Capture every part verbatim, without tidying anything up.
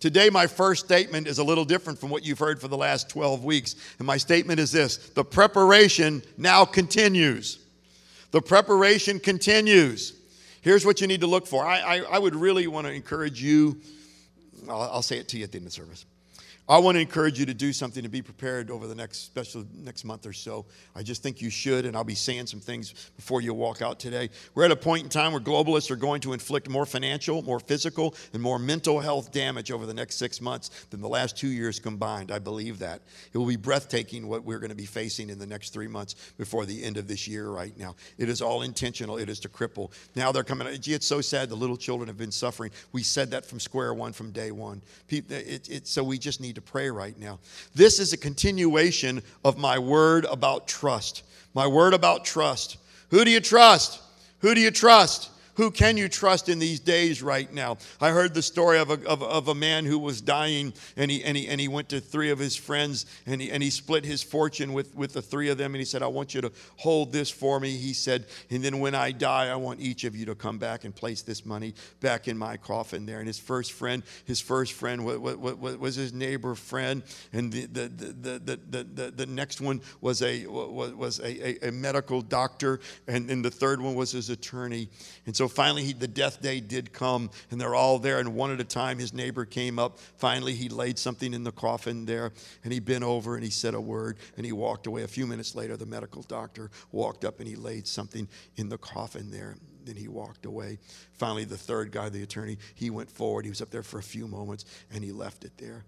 Today, my first statement is a little different from what you've heard for the last twelve weeks. And my statement is this: the preparation now continues. The preparation continues. Here's what you need to look for. I, I, I would really want to encourage you. I'll, I'll say it to you at the end of the service. I want to encourage you to do something to be prepared over the next special next month or so. I just think you should, and I'll be saying some things before you walk out today. We're at a point in time where globalists are going to inflict more financial, more physical, and more mental health damage over the next six months than the last two years combined. I believe that. It will be breathtaking what we're going to be facing in the next three months before the end of this year right now. It is all intentional. It is to cripple. Now they're coming. Gee, it's so sad the little children have been suffering. We said that from square one, from day one. It, it, it, so we just need to pray right now. This is a continuation of my word about trust. My word about trust. Who do you trust? Who do you trust? Who can you trust in these days right now? I heard the story of a, of, of a man who was dying, and he, and he, and he went to three of his friends, and he, and he split his fortune with, with the three of them, and he said, I want you to hold this for me. He said, and then when I die, I want each of you to come back and place this money back in my coffin there. And his first friend, his first friend was, was, was his neighbor friend, and the, the, the, the, the, the, the next one was a, was a, a, a medical doctor, and, and the third one was his attorney. And so finally, he, the death day did come, and they're all there, and one at a time, his neighbor came up. Finally, he laid something in the coffin there, and he bent over, and he said a word, and he walked away. A few minutes later, the medical doctor walked up, and he laid something in the coffin there. Then he walked away. Finally, the third guy, the attorney, he went forward. He was up there for a few moments, and he left it there.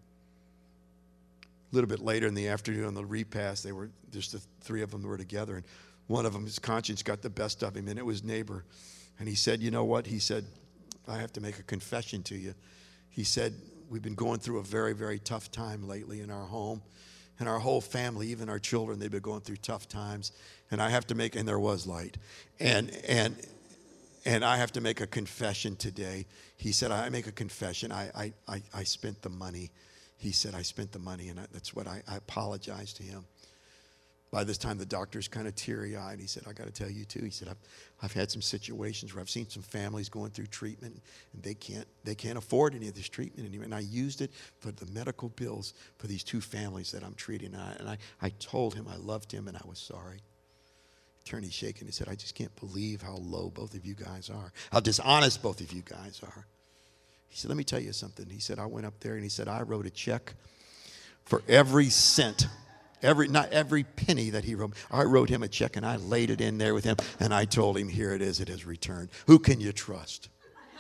A little bit later in the afternoon on the repast, they were just the three of them were together, and one of them, his conscience got the best of him, and it was neighbor. And he said, you know what? He said, I have to make a confession to you. He said, we've been going through a very, very tough time lately in our home. And our whole family, even our children, they've been going through tough times. And I have to make, and there was light. And and and I have to make a confession today. He said, I make a confession. I I I, I spent the money. He said, I spent the money, and I, that's what I, I apologize to him. By this time, the doctor's kind of teary-eyed. He said, I got to tell you, too. He said, I've, I've had some situations where I've seen some families going through treatment, and they can't they can't afford any of this treatment anymore. And I used it for the medical bills for these two families that I'm treating. And I, and I, I told him I loved him, and I was sorry. Attorney shaking, he said, I just can't believe how low both of you guys are, how dishonest both of you guys are. He said, let me tell you something. He said, I went up there, and he said, I wrote a check for every cent. Every, not every penny that he wrote. I wrote him a check, and I laid it in there with him, and I told him, here it is, it is returned. Who can you trust?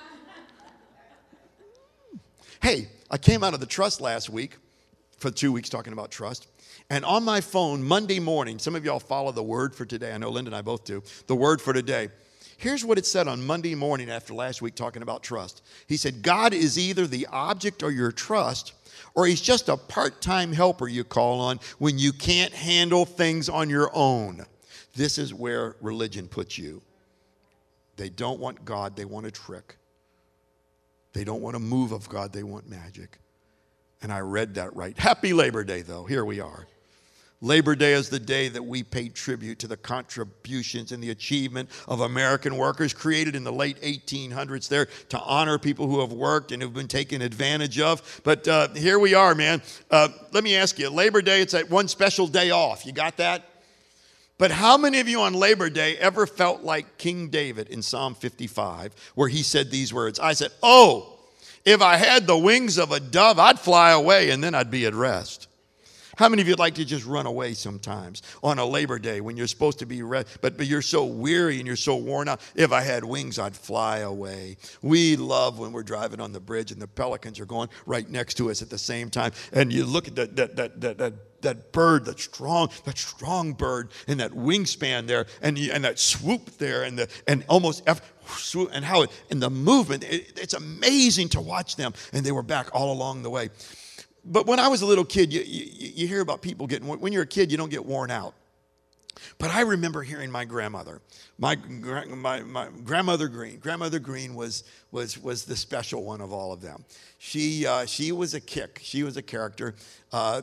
Hey, I came out of the trust last week for two weeks talking about trust. And on my phone, Monday morning, some of y'all follow the word for today. I know Linda and I both do. The word for today. Here's what it said on Monday morning after last week talking about trust. He said, God is either the object of your trust, or he's just a part-time helper you call on when you can't handle things on your own. This is where religion puts you. They don't want God, they want a trick. They don't want a move of God, they want magic. And I read that right. Happy Labor Day, though. Here we are. Labor Day is the day that we pay tribute to the contributions and the achievement of American workers created in the late eighteen hundreds there to honor people who have worked and have been taken advantage of. But uh, here we are, man. Uh, let me ask you, Labor Day, it's that one special day off. You got that? But how many of you on Labor Day ever felt like King David in Psalm fifty-five, where he said these words? I said, oh, if I had the wings of a dove, I'd fly away and then I'd be at rest. How many of you would like to just run away sometimes on a Labor Day when you're supposed to be rest, but, but you're so weary and you're so worn out? If I had wings, I'd fly away. We love when we're driving on the bridge and the pelicans are going right next to us at the same time. And you look at that that that that that, that bird, that strong, that strong bird, and that wingspan there, and you, and that swoop there, and the and almost swoop, and how it, and the movement. It, it's amazing to watch them. And they were back all along the way. But when I was a little kid, you, you, you hear about people getting, when you're a kid, you don't get worn out. But I remember hearing my grandmother, my, my, my grandmother Green. Grandmother Green was, was, was the special one of all of them. She, uh, she was a kick. She was a character. Uh,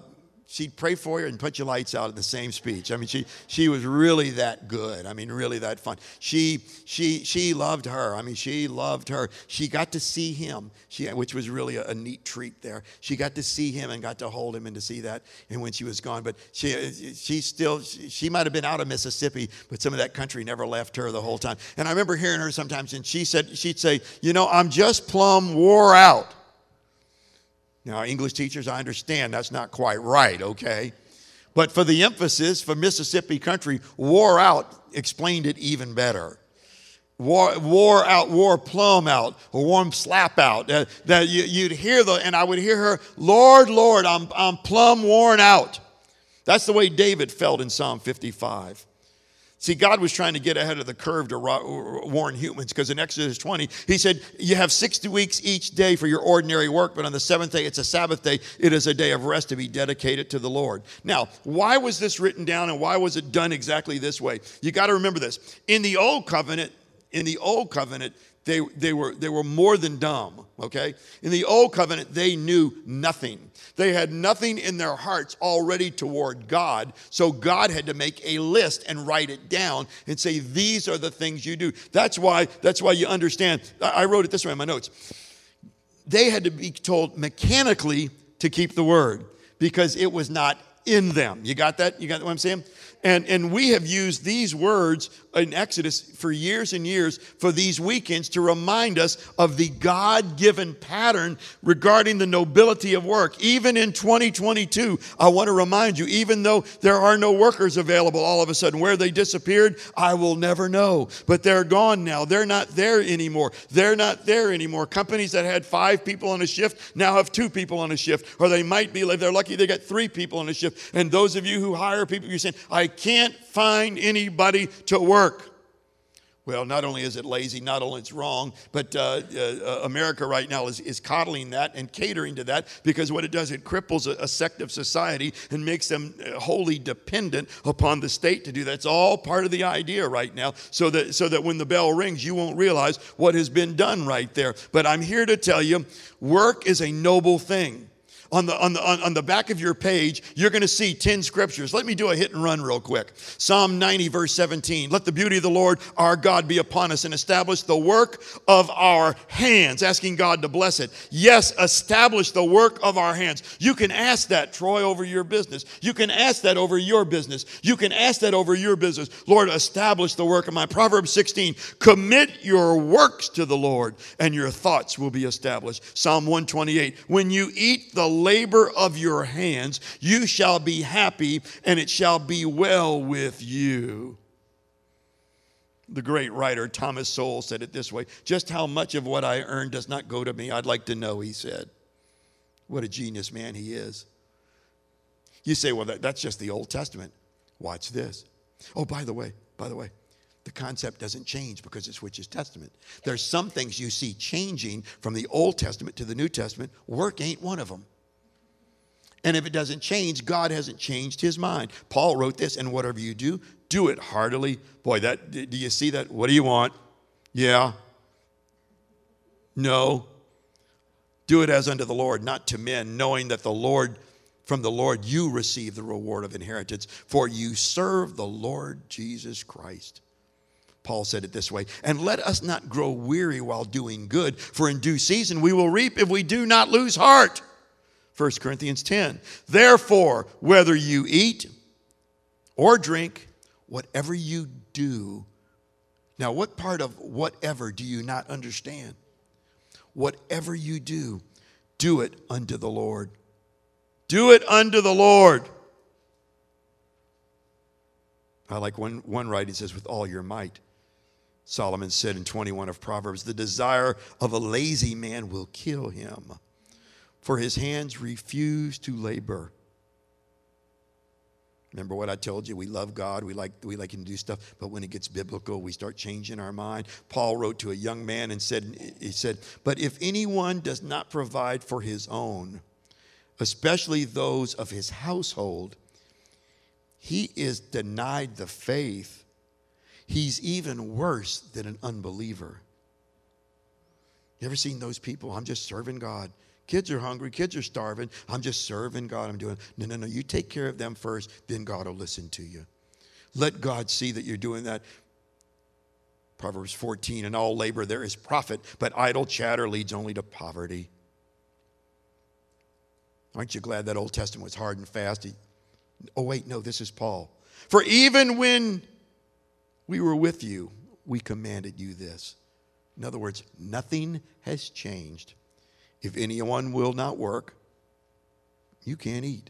she'd pray for you and put your lights out in the same speech. I mean, she she was really that good. I mean, really that fun. She she she loved her. I mean, she loved her. She got to see him, she, which was really a, a neat treat there. She got to see him and got to hold him and to see that. And when she was gone, but she she still she, she might have been out of Mississippi, but some of that country never left her the whole time. And I remember hearing her sometimes, and she said she'd say, you know, I'm just plumb wore out. Now, English teachers, I understand that's not quite right, okay? But for the emphasis, for Mississippi country, wore out explained it even better. Wore, wore out, wore plumb out, or warm slap out. Uh, that you, you'd hear the, and I would hear her, Lord, Lord, I'm, I'm plumb worn out. That's the way David felt in Psalm fifty-five. See, God was trying to get ahead of the curve to warn humans, because in Exodus twenty, he said, you have sixty weeks each day for your ordinary work, but on the seventh day, it's a Sabbath day. It is a day of rest to be dedicated to the Lord. Now, why was this written down, and why was it done exactly this way? You got to remember this. In the Old Covenant, in the Old Covenant, they, they, were, they were more than dumb, okay? In the Old Covenant, they knew nothing. They had nothing in their hearts already toward God, so God had to make a list and write it down and say, these are the things you do. That's why, that's why you understand. I wrote it this way in my notes. They had to be told mechanically to keep the word because it was not in them. You got that? You got what I'm saying? And, and we have used these words in Exodus for years and years for these weekends to remind us of the God-given pattern regarding the nobility of work. Even in twenty twenty-two, I want to remind you, even though there are no workers available all of a sudden, where they disappeared, I will never know. But they're gone now. They're not there anymore. They're not there anymore. Companies that had five people on a shift now have two people on a shift. Or they might be, if they're lucky, they got three people on a shift. And those of you who hire people, you're saying, I can't find anybody to work. Well, not only is it lazy, not only it's wrong, but uh, uh, America right now is, is coddling that and catering to that, because what it does, it cripples a, a sect of society and makes them wholly dependent upon the state to do that. It's all part of the idea right now, so that, so that when the bell rings, you won't realize what has been done right there. But I'm here to tell you, work is a noble thing. On the, on, the, on, on the back of your page, you're going to see ten scriptures. Let me do a hit and run real quick. Psalm ninety, verse seventeen. Let the beauty of the Lord our God be upon us and establish the work of our hands. Asking God to bless it. Yes, establish the work of our hands. You can ask that, Troy, over your business. You can ask that over your business. You can ask that over your business. Lord, establish the work of mine. Proverbs sixteen. Commit your works to the Lord and your thoughts will be established. Psalm one twenty-eight. When you eat the labor of your hands, you shall be happy, and it shall be well with you. The great writer Thomas Sowell said it this way: just how much of what I earn does not go to me, I'd like to know, he said. What a genius man he is. You say, well, that, that's just the Old Testament. Watch this. Oh, by the way, by the way, the concept doesn't change because it switches testament. There's some things you see changing from the Old Testament to the New Testament. Work ain't one of them. And if it doesn't change, God hasn't changed his mind. Paul wrote this, and whatever you do, do it heartily. Boy, that, do you see that? What do you want? Yeah. No. Do it as unto the Lord, not to men, knowing that the Lord, from the Lord you receive the reward of inheritance, for you serve the Lord Jesus Christ. Paul said it this way: and let us not grow weary while doing good, for in due season we will reap if we do not lose heart. First Corinthians ten. Therefore, whether you eat or drink, whatever you do. Now, what part of whatever do you not understand? Whatever you do, do it unto the Lord. Do it unto the Lord. I like one, one writing says, with all your might. Solomon said in twenty-one of Proverbs, the desire of a lazy man will kill him, for his hands refuse to labor. Remember what I told you? We love God. We like, we like him to do stuff. But when it gets biblical, we start changing our mind. Paul wrote to a young man and said, he said, but if anyone does not provide for his own, especially those of his household, he is denied the faith. He's even worse than an unbeliever. You ever seen those people? I'm just serving God. Kids are hungry. Kids are starving. I'm just serving God. I'm doing, no, no, no. You take care of them first, then God will listen to you. Let God see that you're doing that. Proverbs fourteen, in all labor there is profit, but idle chatter leads only to poverty. Aren't you glad that Old Testament was hard and fast? He, oh, wait, no, this is Paul. For even when we were with you, we commanded you this. In other words, nothing has changed. If anyone will not work, you can't eat.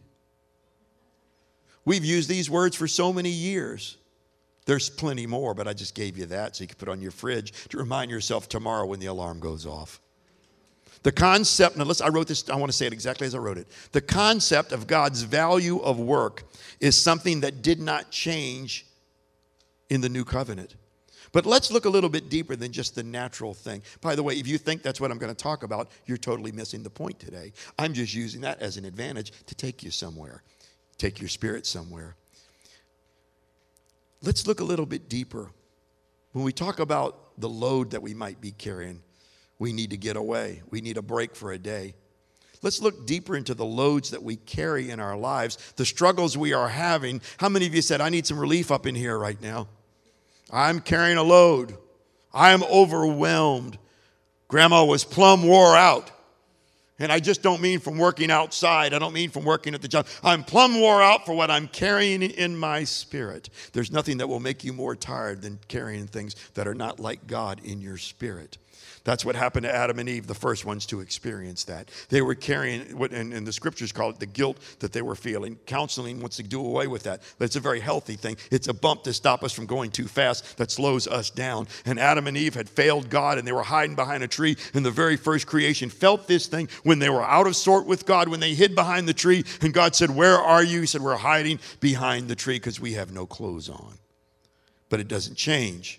We've used these words for so many years. There's plenty more, but I just gave you that so you can put on your fridge to remind yourself tomorrow when the alarm goes off. The concept, now listen, I wrote this, I want to say it exactly as I wrote it. The concept of God's value of work is something that did not change in the new covenant. But let's look a little bit deeper than just the natural thing. By the way, if you think that's what I'm going to talk about, you're totally missing the point today. I'm just using that as an advantage to take you somewhere, take your spirit somewhere. Let's look a little bit deeper. When we talk about the load that we might be carrying, we need to get away. We need a break for a day. Let's look deeper into the loads that we carry in our lives, the struggles we are having. How many of you said, I need some relief up in here right now? I'm carrying a load. I'm overwhelmed. Grandma was plumb wore out. And I just don't mean from working outside. I don't mean from working at the job. I'm plumb wore out for what I'm carrying in my spirit. There's nothing that will make you more tired than carrying things that are not like God in your spirit. That's what happened to Adam and Eve, the first ones to experience that. They were carrying, what and, and the scriptures call it the guilt that they were feeling. Counseling wants to do away with that. But it's a very healthy thing. It's a bump to stop us from going too fast that slows us down. And Adam and Eve had failed God, and they were hiding behind a tree. And the very first creation felt this thing when they were out of sort with God, when they hid behind the tree. And God said, where are you? He said, we're hiding behind the tree because we have no clothes on. But it doesn't change.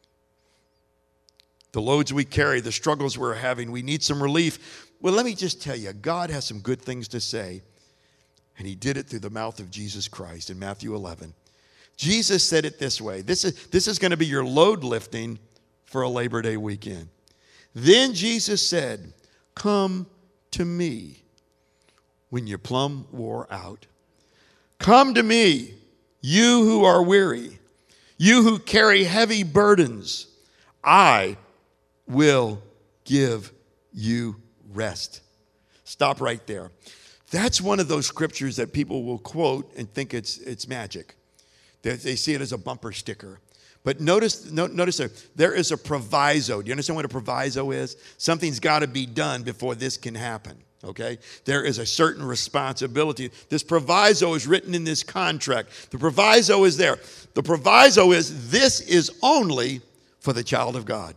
The loads we carry, the struggles we're having, we need some relief. Well, let me just tell you, God has some good things to say. And he did it through the mouth of Jesus Christ in Matthew eleven. Jesus said it this way. This is, this is going to be your load lifting for a Labor Day weekend. Then Jesus said, come to me when you're plumb wore out. Come to me, you who are weary, you who carry heavy burdens. I will give you rest. Stop right there. That's one of those scriptures that people will quote and think it's it's magic. They, they see it as a bumper sticker. But notice, no, notice there, there is a proviso. Do you understand what a proviso is? Something's got to be done before this can happen. Okay? There is a certain responsibility. This proviso is written in this contract. The proviso is there. The proviso is this is only for the child of God.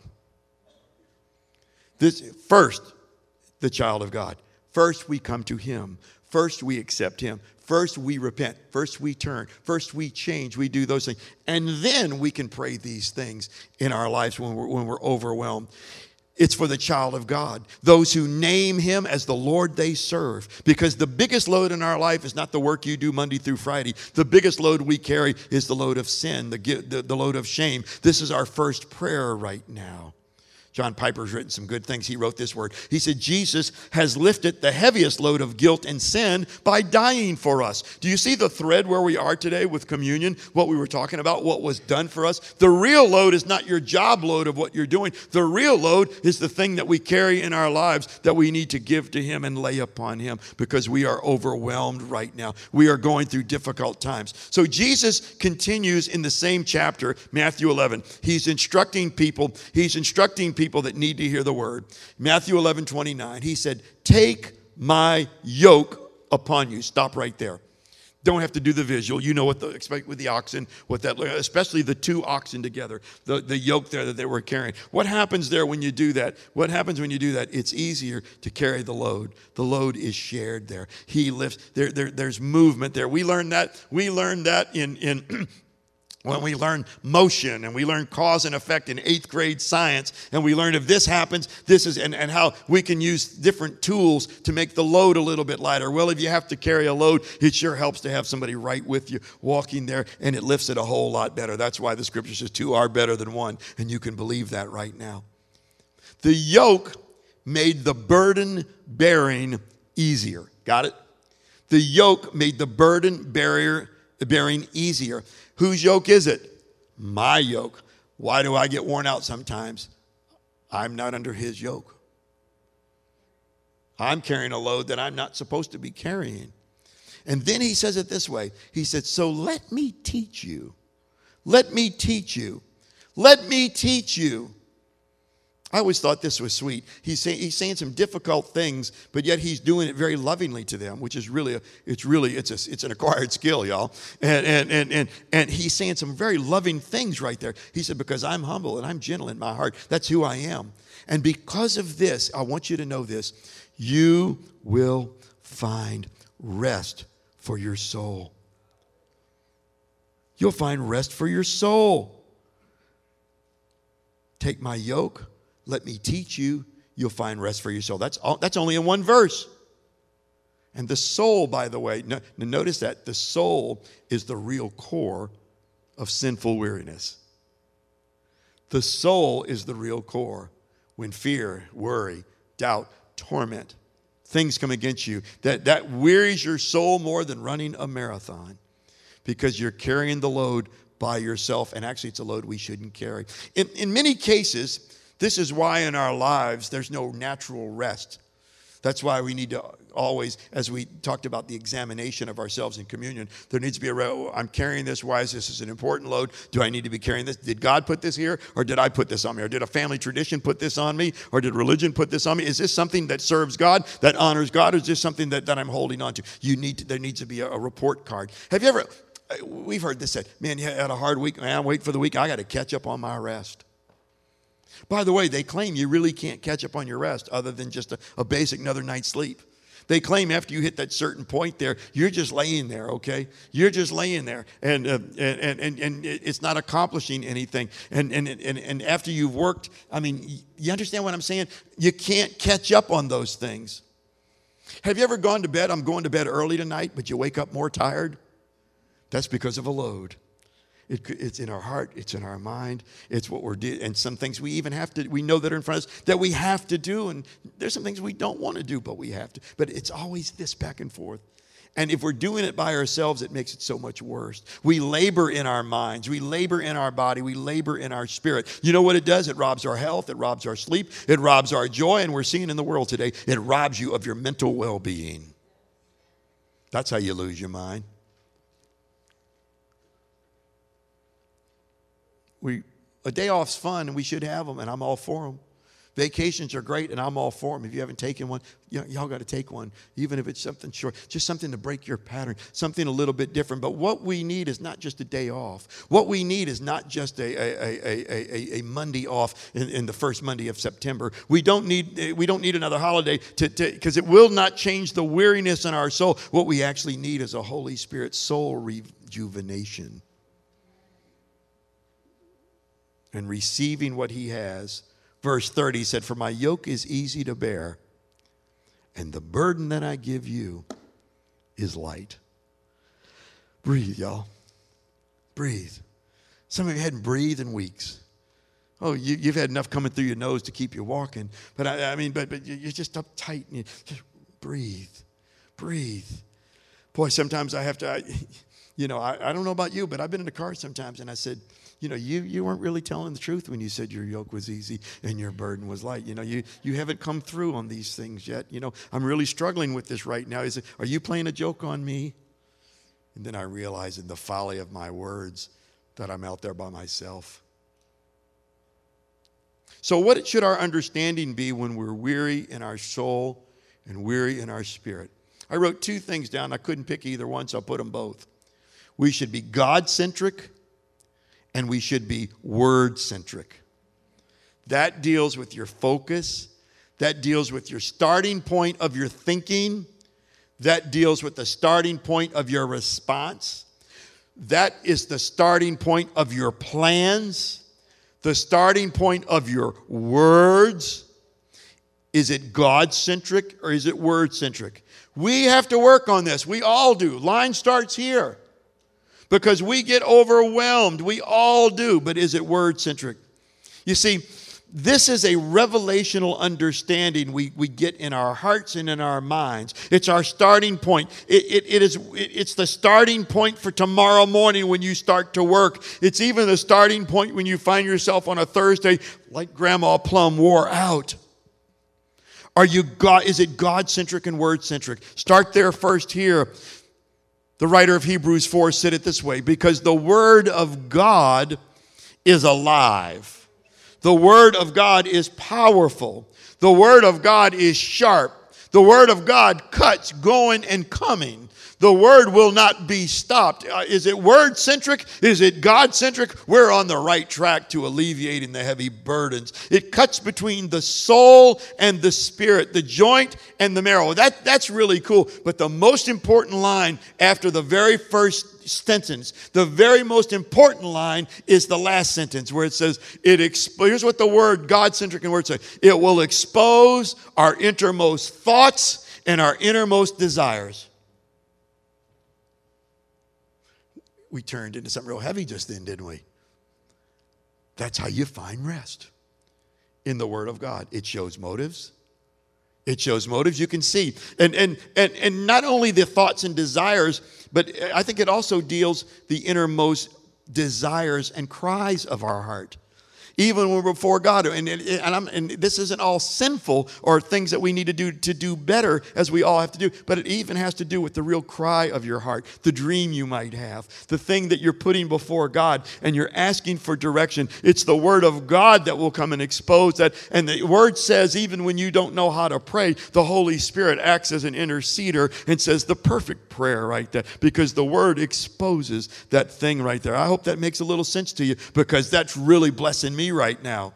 This first, the child of God. First, we come to him. First, we accept him. First, we repent. First, we turn. First, we change. We do those things. And then we can pray these things in our lives when we're, when we're overwhelmed. It's for the child of God, those who name him as the Lord they serve. Because the biggest load in our life is not the work you do Monday through Friday. The biggest load we carry is the load of sin, the, the, the load of shame. This is our first prayer right now. John Piper's written some good things. He wrote this word. He said, Jesus has lifted the heaviest load of guilt and sin by dying for us. Do you see the thread where we are today with communion? What we were talking about, what was done for us? The real load is not your job load of what you're doing. The real load is the thing that we carry in our lives that we need to give to him and lay upon him because we are overwhelmed right now. We are going through difficult times. So Jesus continues in the same chapter, Matthew eleven. He's instructing people. He's instructing people People that need to hear the word. Matthew eleven twenty-nine, he said, take my yoke upon you. Stop right there. Don't have to do the visual. You know what to expect with the oxen, what that, especially the two oxen together, the, the yoke there that they were carrying. What happens there when you do that? What happens when you do that? It's easier to carry the load. The load is shared there. He lifts, there, there, there's movement there. We learned that, we learned that in, in when we learn motion and we learn cause and effect in eighth grade science, and we learned if this happens, this is, and, and how we can use different tools to make the load a little bit lighter. Well, if you have to carry a load, it sure helps to have somebody right with you walking there, and it lifts it a whole lot better. That's why the scripture says two are better than one, and you can believe that right now. The yoke made the burden bearing easier. Got it? The yoke made the burden barrier bearing easier. Whose yoke is it? My yoke. Why do I get worn out sometimes? I'm not under his yoke. I'm carrying a load that I'm not supposed to be carrying. And then he says it this way. He said, so let me teach you. Let me teach you. Let me teach you. I always thought this was sweet. He's saying, he's saying some difficult things, but yet he's doing it very lovingly to them, which is really, a, it's really, it's a, it's an acquired skill, y'all. And, and, and, and, and he's saying some very loving things right there. He said, because I'm humble and I'm gentle in my heart. That's who I am. And because of this, I want you to know this. You will find rest for your soul. You'll find rest for your soul. Take my yoke. Let me teach you. You'll find rest for your soul. That's all, that's only in one verse. And the soul, by the way, no, notice that the soul is the real core of sinful weariness. The soul is the real core when fear, worry, doubt, torment, things come against you. That, that wearies your soul more than running a marathon because you're carrying the load by yourself. And actually, it's a load we shouldn't carry. In, in many cases, this is why in our lives there's no natural rest. That's why we need to always, as we talked about the examination of ourselves in communion, there needs to be a, oh, I'm carrying this. Why is this? This is an important load. Do I need to be carrying this? Did God put this here? Or did I put this on me? Or did a family tradition put this on me? Or did religion put this on me? Is this something that serves God, that honors God? Or is this something that, that I'm holding on to? You need to, there needs to be a, a report card. Have you ever, we've heard this said, man, you had a hard week. Man, I'm waiting for the week. I got to catch up on my rest. By the way, they claim you really can't catch up on your rest other than just a, a basic another night's sleep. They claim after you hit that certain point there, you're just laying there, okay? You're just laying there, and uh, and, and and it's not accomplishing anything. And, and and and after you've worked, I mean, you understand what I'm saying? You can't catch up on those things. Have you ever gone to bed? I'm going to bed early tonight, but you wake up more tired? That's because of a load. It, it's in our heart. It's in our mind. It's what we're doing. And some things we even have to, we know that are in front of us that we have to do. And there's some things we don't want to do, but we have to. But it's always this back and forth. And if we're doing it by ourselves, it makes it so much worse. We labor in our minds. We labor in our body. We labor in our spirit. You know what it does? It robs our health. It robs our sleep. It robs our joy. And we're seeing in the world today, it robs you of your mental well-being. That's how you lose your mind. We, a day off's fun, and we should have them, and I'm all for them. Vacations are great, and I'm all for them. If you haven't taken one, y- y'all got to take one, even if it's something short, just something to break your pattern, something a little bit different. But what we need is not just a day off. What we need is not just a, a, a, a, a Monday off in, in the first Monday of September. We don't need we don't need another holiday to because it will not change the weariness in our soul. What we actually need is a Holy Spirit soul rejuvenation. And receiving what he has. Verse thirty said, for my yoke is easy to bear, and the burden that I give you is light. Breathe, y'all. Breathe. Some of you hadn't breathed in weeks. Oh, you, you've had enough coming through your nose to keep you walking. But I, I mean, but, but you're just uptight. And you just breathe. Breathe. Boy, sometimes I have to, I, you know, I, I don't know about you, but I've been in the car sometimes, and I said, you know, you, you weren't really telling the truth when you said your yoke was easy and your burden was light. You know, you, you haven't come through on these things yet. You know, I'm really struggling with this right now. Is it, are you playing a joke on me? And then I realize in the folly of my words that I'm out there by myself. So what should our understanding be when we're weary in our soul and weary in our spirit? I wrote two things down. I couldn't pick either one, so I put them both. We should be God-centric, and we should be word-centric. That deals with your focus. That deals with your starting point of your thinking. That deals with the starting point of your response. That is the starting point of your plans. The starting point of your words. Is it God-centric or is it word-centric? We have to work on this. We all do. Line starts here. Because we get overwhelmed. We all do. But is it word-centric? You see, This is a revelational understanding we, we get in our hearts and in our minds. It's our starting point. It, it, it is, it, it's the starting point for tomorrow morning when you start to work. It's even the starting point when you find yourself on a Thursday like Grandma Plum wore out. Are you God? Is it God-centric and word-centric? Start there first here. The writer of Hebrews four said it this way, because the word of God is alive. The word of God is powerful. The word of God is sharp. The word of God cuts going and coming. The word will not be stopped. Uh, is it word-centric? Is it God-centric? We're on the right track to alleviating the heavy burdens. It cuts between the soul and the spirit, the joint and the marrow. That, that's really cool. But the most important line after the very first sentence, the very most important line is the last sentence where it says, it exp- here's what the word God-centric and word say. It will expose our innermost thoughts and our innermost desires. We turned into something real heavy just then, didn't we? That's how you find rest in the Word of God. It shows motives. It shows motives you can see. And, and, and, and not only the thoughts and desires, but I think it also deals the innermost desires and cries of our heart. Even when we're before God. And, and, and, I'm, and this isn't all sinful or things that we need to do to do better, as we all have to do, but it even has to do with the real cry of your heart, the dream you might have, the thing that you're putting before God, and you're asking for direction. It's the Word of God that will come and expose that. And the Word says, even when you don't know how to pray, the Holy Spirit acts as an interceder and says the perfect prayer right there, because the Word exposes that thing right there. I hope that makes a little sense to you, because that's really blessing me right now.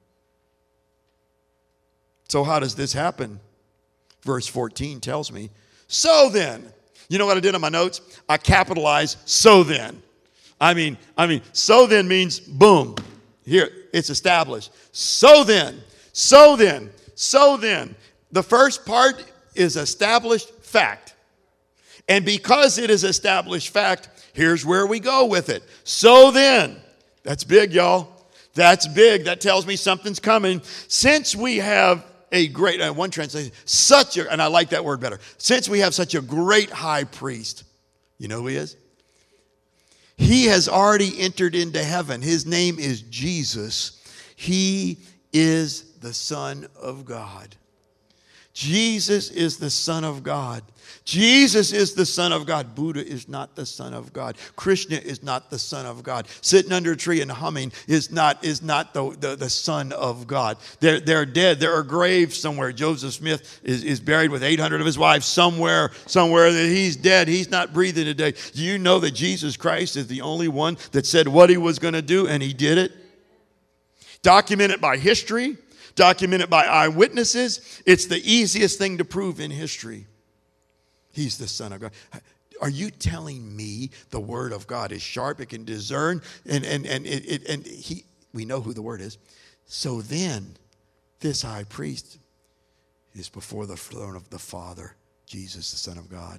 So how does this happen? Verse fourteen tells me, so then, you know what I did on my notes? I capitalized so then. I mean, I mean, so then means boom. Here, it's established. So then, so then, so then. The first part is established fact. And because it is established fact, here's where we go with it. So then, that's big, y'all. That's big. That tells me something's coming. Since we have a great, uh, one translation, such a, and I like that word better. Since we have such a great high priest, you know who he is? He has already entered into heaven. His name is Jesus. He is the Son of God. Jesus is the Son of God. Jesus is the Son of God. Buddha is not the Son of God. Krishna is not the Son of God. Sitting under a tree and humming is not, is not the, the, the Son of God. They're, they're dead. There are graves somewhere. Joseph Smith is, is buried with eight hundred of his wives somewhere, somewhere that he's dead. He's not breathing today. Do you know that Jesus Christ is the only one that said what he was going to do, and he did it? Documented by history, documented by eyewitnesses. It's the easiest thing to prove in history. He's the Son of God. Are you telling me the Word of God is sharp? It can discern, and and and it, it and he. We know who the Word is. So then, this high priest is before the throne of the Father, Jesus, the Son of God.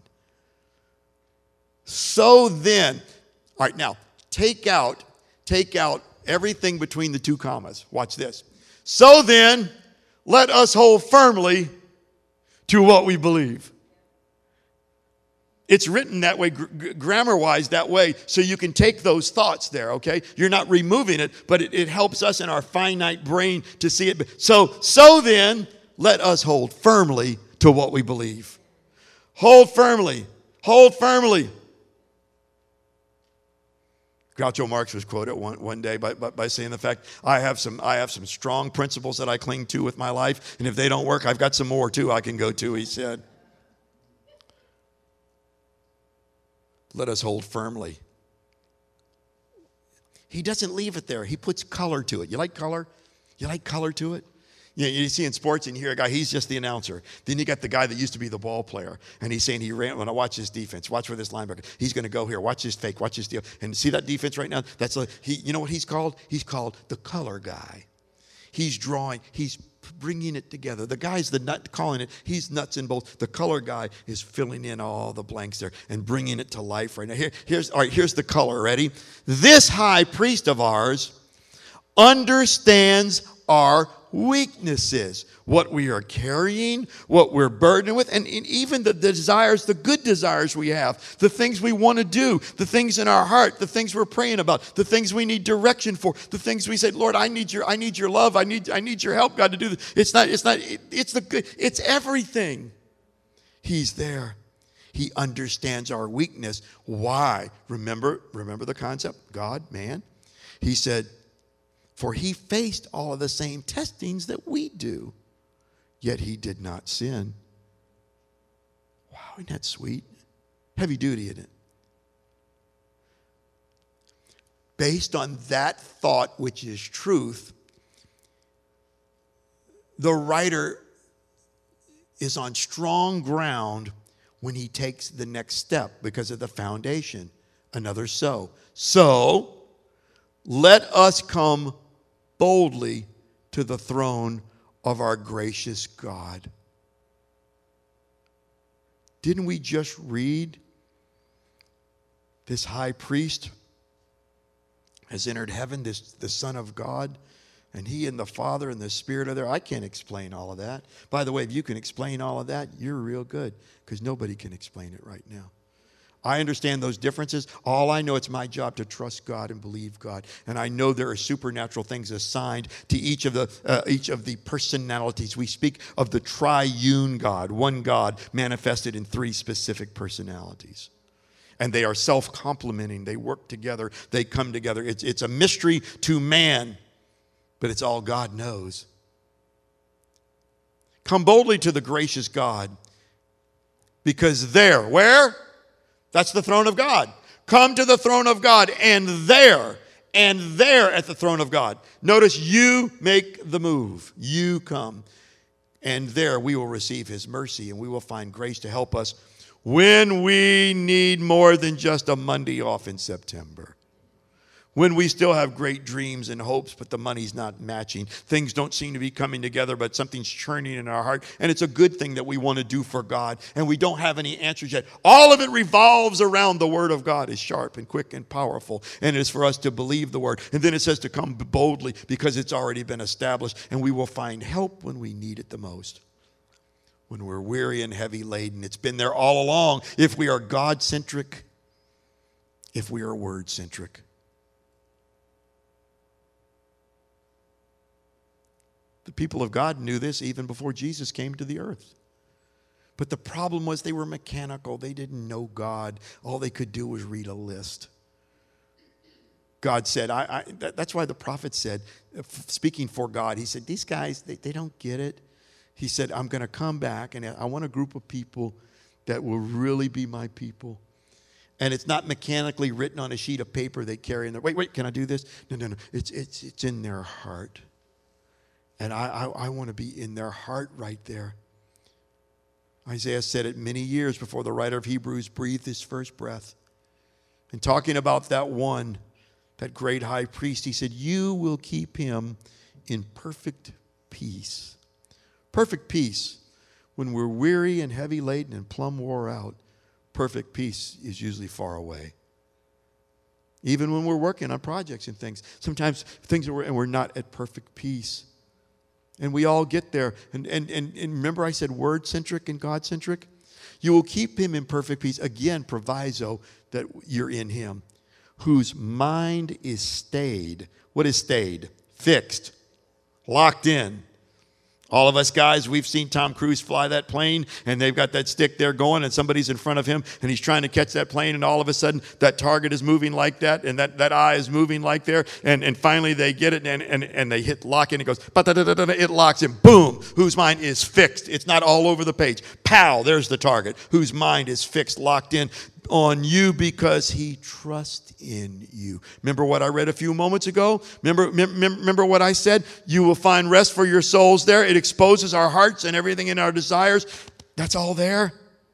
So then, all right. Now take out, take out everything between the two commas. Watch this. So then, let us hold firmly to what we believe. It's written that way, gr- grammar-wise, that way, so you can take those thoughts there, okay? You're not removing it, but it, it helps us in our finite brain to see it. So, so then, let us hold firmly to what we believe. Hold firmly. Hold firmly. Groucho Marx was quoted one, one day by, by, by saying the fact, I have some I have some strong principles that I cling to with my life, and if they don't work, I've got some more too I can go to, he said. Let us hold firmly. He doesn't leave it there. He puts color to it. You like color? You like color to it? You know, you see in sports and you hear a guy, he's just the announcer. Then you got the guy that used to be the ball player. And he's saying he ran, when I watch this defense, watch for this linebacker. He's going to go here. Watch this fake. Watch this deal. And see that defense right now? That's a, he. You know what he's called? He's called the color guy. He's drawing. He's bringing it together. The guy's the nut calling it. He's nuts in both. The color guy is filling in all the blanks there and bringing it to life right now. Here, here's, all right, here's the color. Ready? This high priest of ours understands our weaknesses, what we are carrying, what we're burdened with, and, and even the, the desires, the good desires we have, the things we want to do, the things in our heart, the things we're praying about, the things we need direction for, the things we say, Lord, I need your, I need your love, I need, I need your help, God, to do this. It's not, it's not, it, it's the good, it's everything. He's there. He understands our weakness. Why? Remember, remember the concept, God, man. He said, for he faced all of the same testings that we do, yet he did not sin. Wow, isn't that sweet? Heavy duty, isn't it? Based on that thought, which is truth, the writer is on strong ground when he takes the next step because of the foundation. Another so. So, let us come boldly to the throne of our gracious God. Didn't we just read this high priest has entered heaven, this the Son of God, and he and the Father and the Spirit are there? I can't explain all of that. By the way, if you can explain all of that, you're real good, because nobody can explain it right now. I understand those differences. All I know, it's my job to trust God and believe God. And I know there are supernatural things assigned to each of the uh, each of the personalities. We speak of the triune God, one God manifested in three specific personalities. And they are self-complementing. They work together. They come together. It's, it's a mystery to man, but it's all God knows. Come boldly to the gracious God, because there, where? That's the throne of God. Come to the throne of God, and there, and there at the throne of God. Notice, you make the move. You come. And there we will receive his mercy, and we will find grace to help us when we need more than just a Monday off in September. When we still have great dreams and hopes, but the money's not matching. Things don't seem to be coming together, but something's churning in our heart. And it's a good thing that we want to do for God. And we don't have any answers yet. All of it revolves around the Word of God. Is sharp and quick and powerful. And it's for us to believe the Word. And then it says to come boldly, because it's already been established. And we will find help when we need it the most. When we're weary and heavy laden. It's been there all along. If we are God-centric, if we are Word-centric. The people of God knew this even before Jesus came to the earth. But the problem was they were mechanical. They didn't know God. All they could do was read a list. God said, I, I, that, that's why the prophet said, speaking for God, he said, these guys, they, they don't get it. He said, I'm going to come back, and I want a group of people that will really be my people. And it's not mechanically written on a sheet of paper they carry in their, wait, wait, can I do this? No, no, no. It's, it's, it's in their heart. And I, I, I want to be in their heart right there. Isaiah said it many years before the writer of Hebrews breathed his first breath. And talking about that one, that great high priest, he said, you will keep him in perfect peace. Perfect peace. When we're weary and heavy laden and plumb wore out, perfect peace is usually far away. Even when we're working on projects and things, sometimes things are, and we're not at perfect peace. And we all get there. And, and, and, and remember I said word-centric and God-centric? You will keep him in perfect peace. Again, proviso that you're in him. Whose mind is stayed. What is stayed? Fixed. Locked in. All of us guys, we've seen Tom Cruise fly that plane, and they've got that stick there going, and somebody's in front of him, and he's trying to catch that plane, and all of a sudden, that target is moving like that, and that, that eye is moving like there, and, and finally they get it, and, and, and they hit lock in, it goes, it locks in, boom, whose mind is fixed. It's not all over the page. Pow, there's the target. Whose mind is fixed, locked in on you because he trusts in you. Remember what I read a few moments ago? Remember, remember, remember what I said? You will find rest for your souls there. It exposes our hearts and everything in our desires. That's all there.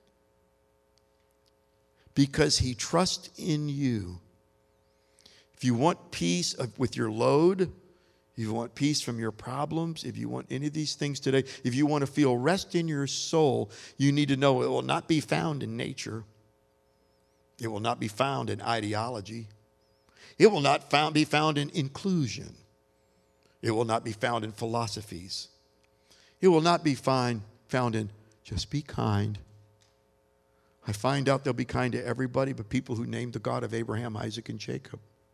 Because he trusts in you. If you want peace with your load, if you want peace from your problems, if you want any of these things today, if you want to feel rest in your soul, you need to know it will not be found in nature. It will not be found in ideology. It will not found, be found in inclusion. It will not be found in philosophies. It will not be find, found in just be kind. I find out they'll be kind to everybody but people who named the God of Abraham, Isaac, and Jacob.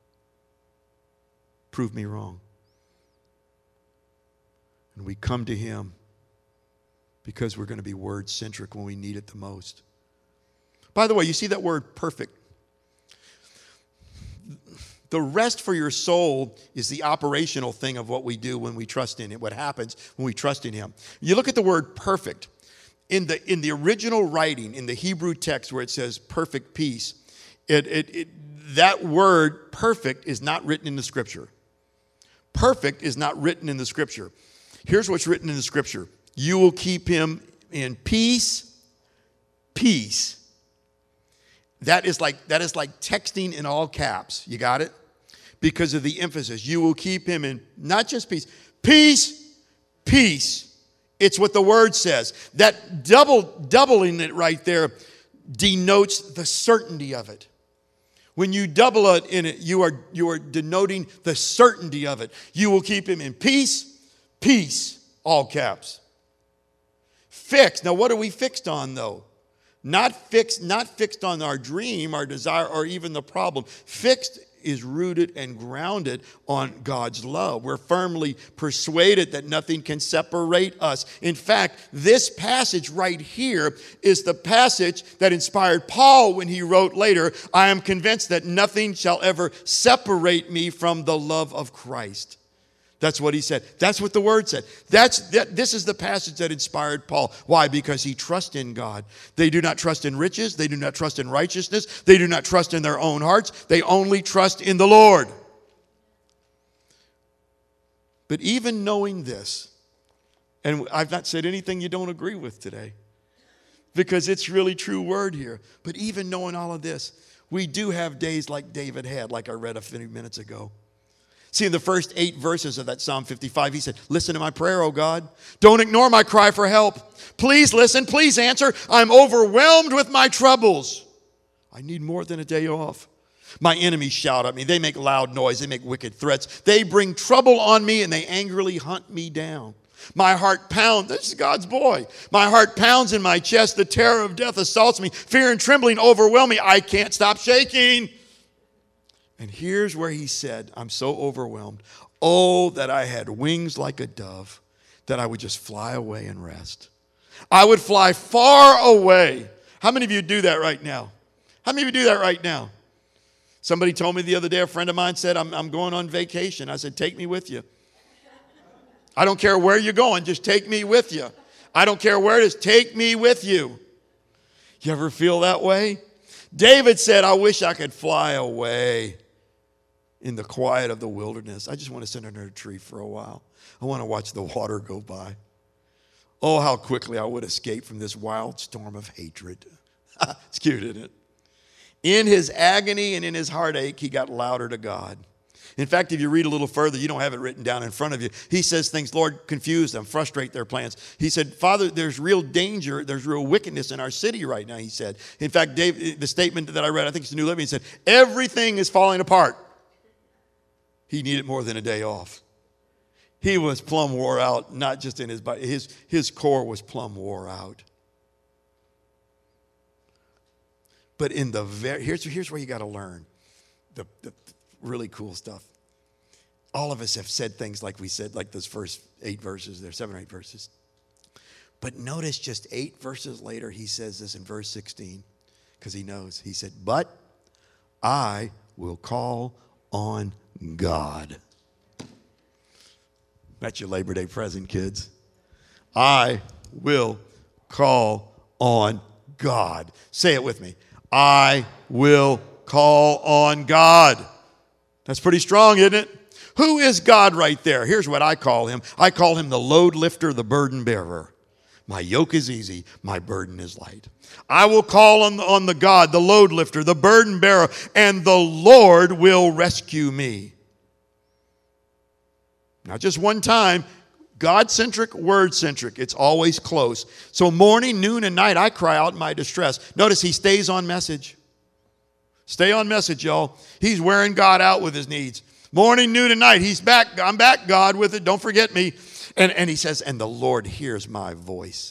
Prove me wrong. And we come to him because we're going to be word-centric when we need it the most. By the way, you see that word perfect? The rest for your soul is the operational thing of what we do when we trust in him, what happens when we trust in him. You look at the word perfect. In the, in the original writing, in the Hebrew text where it says perfect peace, it, it, it, that word perfect is not written in the Scripture. Perfect is not written in the Scripture. Here's what's written in the Scripture. You will keep him in peace, peace. That is like, that is like texting in all caps. You got it? Because of the emphasis. You will keep him in not just peace, peace, peace. It's what the word says. That double, doubling it right there denotes the certainty of it. When you double it in it, you are, you are denoting the certainty of it. You will keep him in peace, peace, all caps. Fixed. Now, what are we fixed on, though? Not fixed, not fixed on our dream, our desire, or even the problem. Fixed is rooted and grounded on God's love. We're firmly persuaded that nothing can separate us. In fact, this passage right here is the passage that inspired Paul when he wrote later, I am convinced that nothing shall ever separate me from the love of Christ. That's what he said. That's what the word said. That's that, this is the passage that inspired Paul. Why? Because he trusts in God. They do not trust in riches. They do not trust in righteousness. They do not trust in their own hearts. They only trust in the Lord. But even knowing this, and I've not said anything you don't agree with today, because it's really true word here. But even knowing all of this, we do have days like David had, like I read a few minutes ago. See, in the first eight verses of that Psalm fifty-five, he said, listen to my prayer, O God. Don't ignore my cry for help. Please listen. Please answer. I'm overwhelmed with my troubles. I need more than a day off. My enemies shout at me. They make loud noise. They make wicked threats. They bring trouble on me and they angrily hunt me down. My heart pounds. This is God's boy. My heart pounds in my chest. The terror of death assaults me. Fear and trembling overwhelm me. I can't stop shaking. And here's where he said, I'm so overwhelmed. Oh, that I had wings like a dove, that I would just fly away and rest. I would fly far away. How many of you do that right now? How many of you do that right now? Somebody told me the other day, a friend of mine said, I'm, I'm going on vacation. I said, take me with you. I don't care where you're going, just take me with you. I don't care where it is, take me with you. You ever feel that way? David said, I wish I could fly away in the quiet of the wilderness. I just want to sit under a tree for a while. I want to watch the water go by. Oh, how quickly I would escape from this wild storm of hatred. It's cute, isn't it? In his agony and in his heartache, he got louder to God. In fact, if you read a little further, you don't have it written down in front of you. He says things, Lord, confuse them, frustrate their plans. He said, Father, there's real danger, there's real wickedness in our city right now, he said. In fact, Dave, the statement that I read, I think it's the New Living, he said, everything is falling apart. He needed more than a day off. He was plumb wore out, not just in his body. His, his core was plumb wore out. But in the very, here's, here's where you got to learn the, the really cool stuff. All of us have said things like we said, like those first eight verses there, seven or eight verses. But notice just eight verses later, he says this in verse sixteen, because he knows. He said, but I will call on God. That's your Labor Day present, kids. I will call on God. Say it with me. I will call on God. That's pretty strong, isn't it? Who is God right there? Here's what I call him. I call him the load lifter, the burden bearer. My yoke is easy, my burden is light. I will call on the, on the God, the load lifter, the burden bearer, and the Lord will rescue me. Not just one time, God-centric, word-centric. It's always close. So morning, noon, and night, I cry out in my distress. Notice he stays on message. Stay on message, y'all. He's wearing God out with his needs. Morning, noon, and night. He's back. I'm back, God, with it. Don't forget me. And, and he says, and the Lord hears my voice.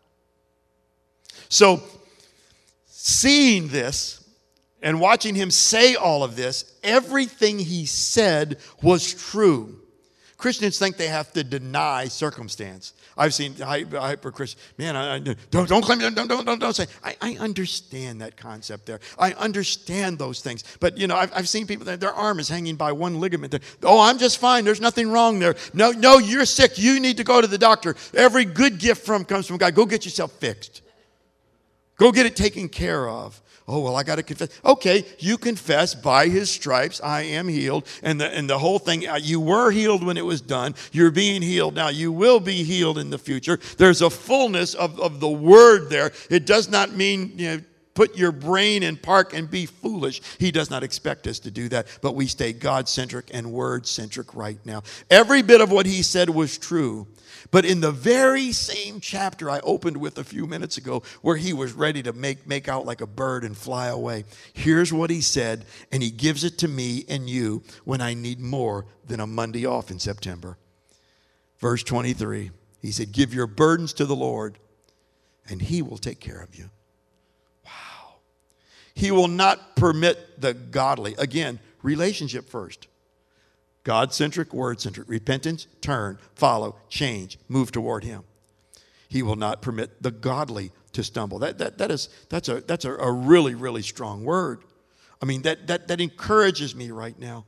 So, seeing this and watching him say all of this, everything he said was true. Christians think they have to deny circumstance. I've seen hyper Christians. Man, I, I, don't don't claim. Don't don't don't don't say. I, I understand that concept there. I understand those things. But you know, I've I've seen people that their arm is hanging by one ligament. They're, oh, I'm just fine. There's nothing wrong there. No, no, you're sick. You need to go to the doctor. Every good gift from comes from God. Go get yourself fixed. Go get it taken care of. Oh, well, I got to confess. Okay, you confess, by his stripes I am healed. And the, and the whole thing, you were healed when it was done. You're being healed now. You will be healed in the future. There's a fullness of, of the word there. It does not mean, you know, put your brain in park and be foolish. He does not expect us to do that. But we stay God-centric and word-centric right now. Every bit of what he said was true. But in the very same chapter I opened with a few minutes ago, where he was ready to make, make out like a bird and fly away, here's what he said, and he gives it to me and you when I need more than a Monday off in September. Verse twenty-three, he said, give your burdens to the Lord, and he will take care of you. Wow. He will not permit the godly. Again, relationship first. God-centric, word-centric. Repentance, turn, follow, change, move toward him. He will not permit the godly to stumble. That, that, that is, that's, a, that's a, a really, really strong word. I mean, that, that, that encourages me right now.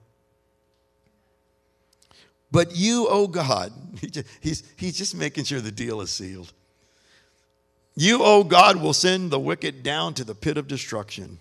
But you, oh God, he just, he's, he's just making sure the deal is sealed. You, oh God, will send the wicked down to the pit of destruction.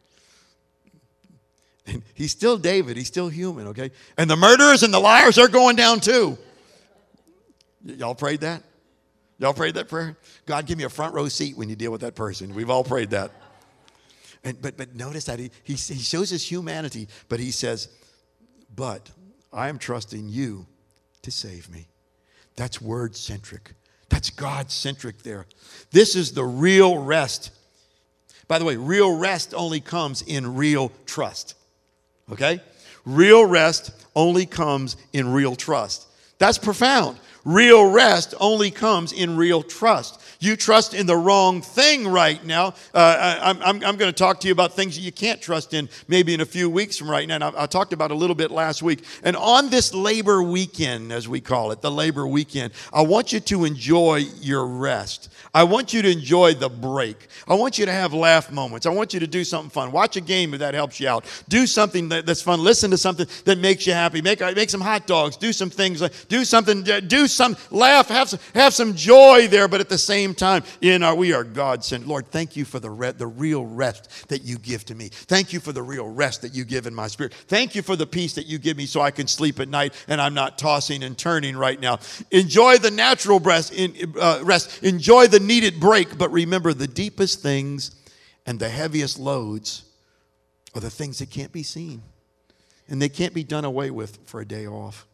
And he's still David. He's still human, okay? And the murderers and the liars are going down too. Y- y'all prayed that? Y'all prayed that prayer? God, give me a front row seat when you deal with that person. We've all prayed that. And, but, but notice that he, he, he shows his humanity, but he says, but I am trusting you to save me. That's word-centric. That's God-centric there. This is the real rest. By the way, real rest only comes in real trust. Okay? Real rest only comes in real trust. That's profound. Real rest only comes in real trust. You trust in the wrong thing right now. Uh, I'm, I'm, I'm going to talk to you about things that you can't trust in maybe in a few weeks from right now. And I, I talked about a little bit last week. And on this labor weekend, as we call it, the labor weekend, I want you to enjoy your rest. I want you to enjoy the break. I want you to have laugh moments. I want you to do something fun. Watch a game if that helps you out. Do something that, that's fun. Listen to something that makes you happy. Make, make some hot dogs. Do some things. Do something. Do some. Laugh. Have some, have some joy there. But at the same time, in our, we are God-sent. Lord, thank you for the, re- the real rest that you give to me. Thank you for the real rest that you give in my spirit. Thank you for the peace that you give me so I can sleep at night and I'm not tossing and turning right now. Enjoy the natural rest. In, uh, rest. Enjoy the needed break, but remember the deepest things and the heaviest loads are the things that can't be seen, and they can't be done away with for a day off.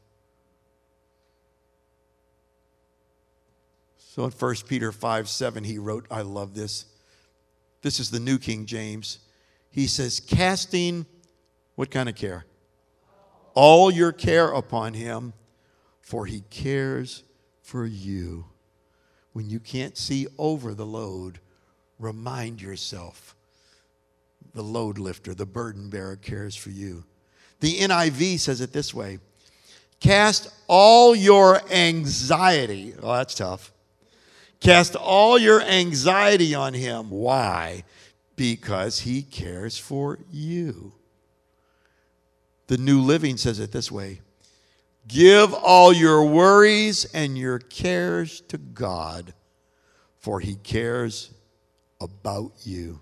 So in First Peter five seven, he wrote, I love this. This is the New King James. He says, casting, what kind of care? All your care upon him, for he cares for you. When you can't see over the load, remind yourself the load lifter, the burden bearer cares for you. The N I V says it this way. Cast all your anxiety. Oh, that's tough. Cast all your anxiety on him. Why? Because he cares for you. The New Living says it this way. Give all your worries and your cares to God, for he cares about you.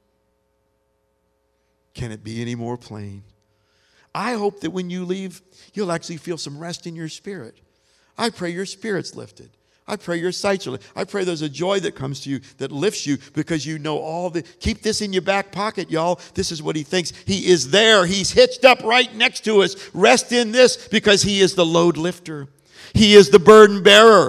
Can it be any more plain? I hope that when you leave, you'll actually feel some rest in your spirit. I pray your spirit's lifted. I pray your sights are lifted. I pray there's a joy that comes to you that lifts you because you know all the... Keep this in your back pocket, y'all. This is what he thinks. He is there. He's hitched up right next to us. Rest in this because he is the load lifter. He is the burden bearer.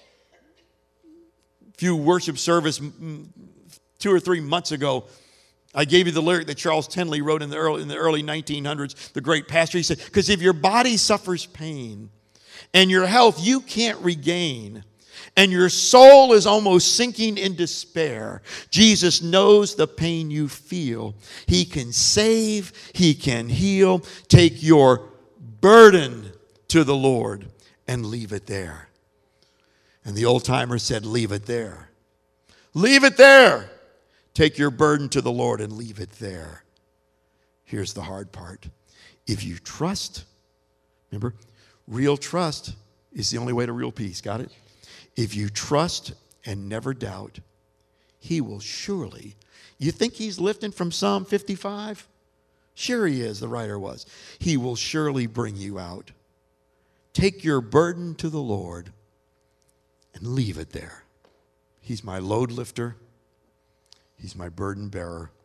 A few worship service two or three months ago, I gave you the lyric that Charles Tenley wrote in the early, in the early nineteen hundreds, the great pastor. He said, because if your body suffers pain and your health you can't regain, and your soul is almost sinking in despair, Jesus knows the pain you feel. He can save, he can heal. Take your burden to the Lord and leave it there. And the old timer said, leave it there. Leave it there. Take your burden to the Lord and leave it there. Here's the hard part. If you trust, remember, real trust is the only way to real peace. Got it? If you trust and never doubt, he will surely. You think he's lifting from Psalm fifty-five? Sure he is, the writer was. He will surely bring you out. Take your burden to the Lord and leave it there. He's my load lifter. He's my burden bearer.